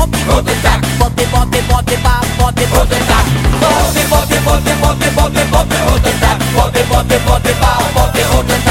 Rodendak, botte, botte, botte, ba, botte, Rodendak, botte, botte, botte, botte, botte, botte, Rodendak, botte, botte, botte, ba, botte, Rodendak.